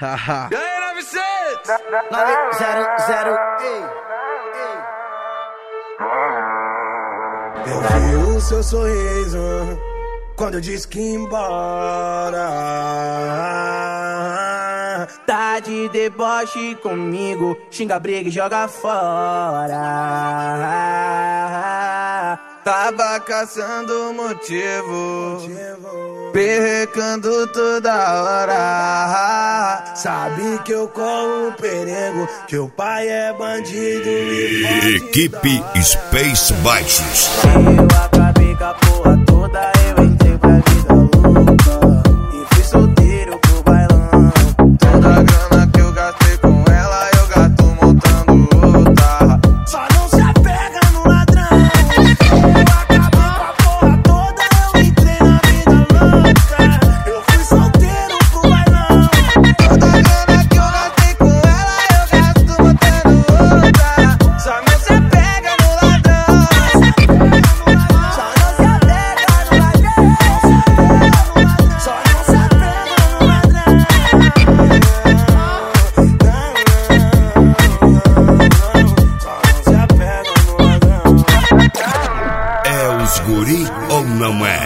Haha. E aí, 900? 900, ei. Eu vi o seu sorriso quando eu disse que ia embora. Tá de deboche comigo, xinga, briga e joga fora. Tava caçando motivo, perrecando toda hora. Sabe que eu corro um perigo, que o pai é bandido e Equipe Space Baixos. Eu acabei com a porra toda, eu entrei pra vida louca e fui solteiro pro bailão. Toda a grana que eu gastei com ela, eu gasto montando outra. só não se apega no ladrão. Eu acabei com a porra toda, eu entrei na vida louca. Eu fui solteiro pro bailão. Toda a grana que eu gastei com ela, eu gasto montando outra. Só não se apega no ladrão. Só não se apega no ladrão. Só não se apega no ladrão. Só não se apega no ladrão. É os guri ou não é?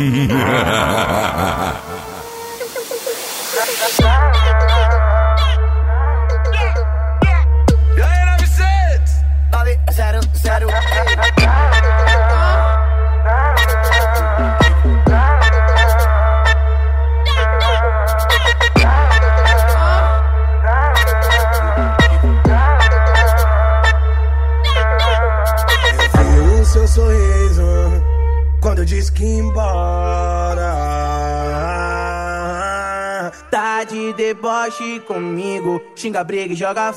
E aí, 900? 900, Eu vi o seu sorriso quando eu disse que ia embora. tá de deboche comigo, xinga, briga e joga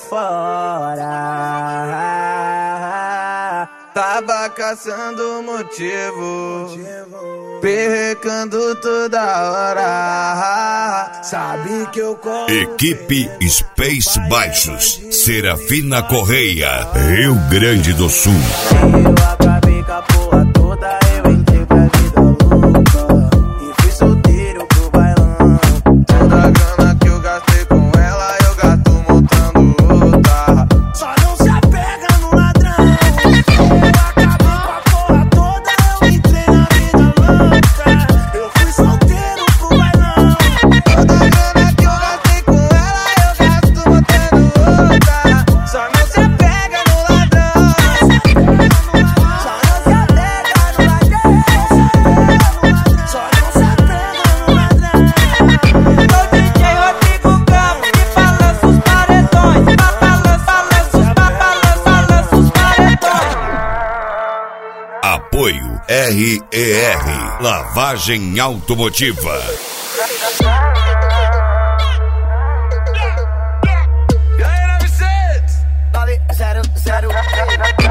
fora. Tava caçando motivo, perrecando toda hora. Sabe que eu corro Equipe Space Baixos. Serafina Correia, Rio Grande do Sul. Eu acabei com a porra toda, eu entrei pra vida louca e fui solteiro pro bailão. Toda a grana que eu gastei com ela, eu gasto montando outra. só não se apega no ladrão. Eu acabei com a porra toda, eu entrei na vida louca. Eu fui solteiro pro bailão. Toda a grana que eu gastei com ela, eu gasto montando outra. Só não se apega no ladrão. Só não se apega no ladrão. Só não se apega no ladrão. O DJ Rodrigo Campos que balança os paredões. Balança os paredões. Apoio RER, Lavagem Automotiva. E aí, 900? 900,